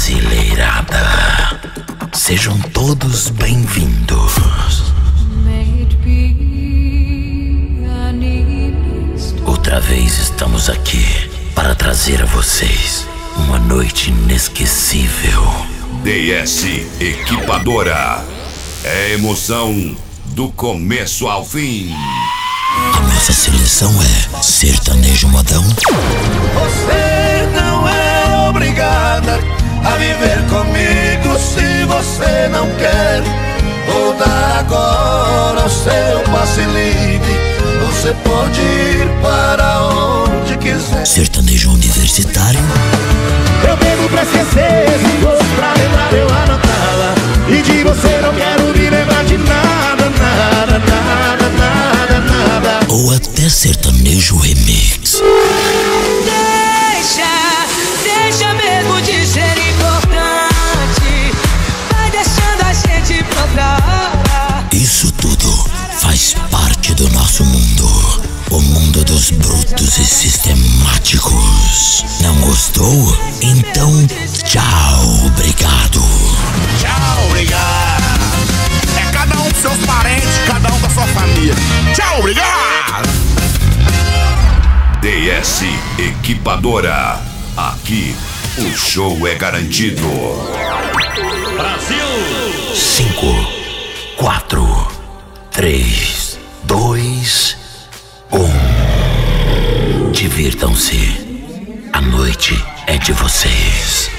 brasileirada. Sejam todos bem-vindos. Outra vez estamos aqui para trazer a vocês uma noite inesquecível. DS Equipadora. É emoção do começo ao fim. A nossa seleção é sertanejo modão. Você não é obrigada a viver comigo se você não quer. Vou dar agora o seu passe livre. Você pode ir para onde quiser. Sertanejo universitário. Eu bebo pra esquecer, se fosse pra lembrar eu anotava. E de você não quero me lembrar de nada, nada, nada, nada, nada. Ou até sertanejo remix. Deixa mesmo de ser importante. Vai deixando a gente pra outra hora. Isso tudo faz parte do nosso mundo. O mundo dos brutos e sistemáticos. Não gostou? Então, tchau, obrigado. Tchau, obrigado. É cada um dos seus parentes, cada um da sua família. Tchau, obrigado. DS Equipadora. Aqui o show é garantido. Brasil. 5, 4, 3, 2, 1. Divirtam-se. A noite é de vocês.